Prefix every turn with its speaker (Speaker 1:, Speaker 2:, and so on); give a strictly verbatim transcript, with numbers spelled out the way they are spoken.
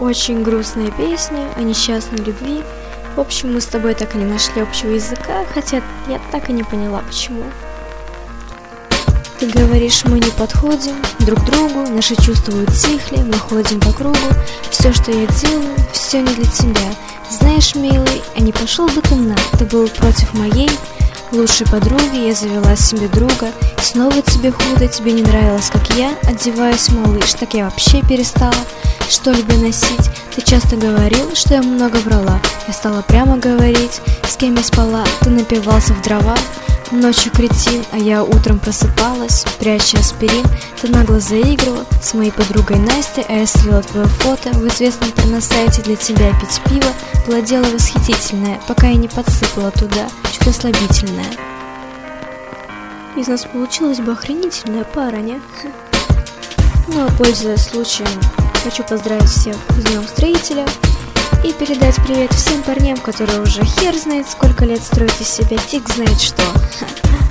Speaker 1: Очень грустная песня о несчастной любви. В общем, мы с тобой так и не нашли общего языка, хотя я так и не поняла, почему. Ты говоришь, мы не подходим друг другу, наши чувства утихли, мы ходим по кругу. Все, что я делаю, все не для тебя. Знаешь, милый, а не пошел бы ты на, ты был против моей лучшей подруги, я завела себе друга. Снова тебе худо, тебе не нравилось, как я одеваюсь, малыш, так я вообще перестала что-либо носить. Ты часто говорил, что я много врала, я стала прямо говорить, с кем я спала. Ты напивался в дрова, ночью кретин, а я утром просыпалась, пряча аспирин. Ты нагло заигрывал с моей подругой Настей, а я слила твое фото в известном порносайте. Для тебя пить пиво было дело восхитительное, пока я не подсыпала туда что-то слабительное. Из нас получилась бы охренительная пара, не? Ну, а пользуясь случаем, хочу поздравить всех с Днем Строителя и передать привет всем парням, которые уже хер знает сколько лет строят из себя фиг знает что.